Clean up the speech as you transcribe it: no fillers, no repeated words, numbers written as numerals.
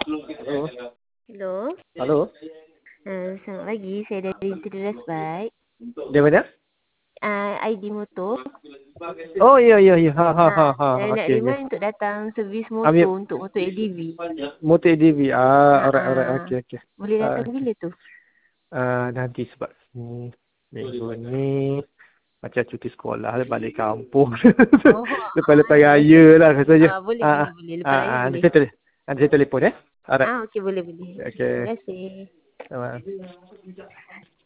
Halo. Hello. Halo. Selamat pagi. Saya dari Interior Baik. Dari mana? ID motor. Oh, ya. Saya nak Okey. remind untuk datang servis Ambil motor untuk motor ADV. motor ADV. Alright. Okey. Boleh datang bila tu? Nanti sebab minggu ni macam cuti sekolah balik kampung. Oh, Lepas raya okey. lah katanya. Boleh. Lepas raya boleh. Nanti saya telefon. Alright. Okey, boleh. Okey. Terima kasih. Sama.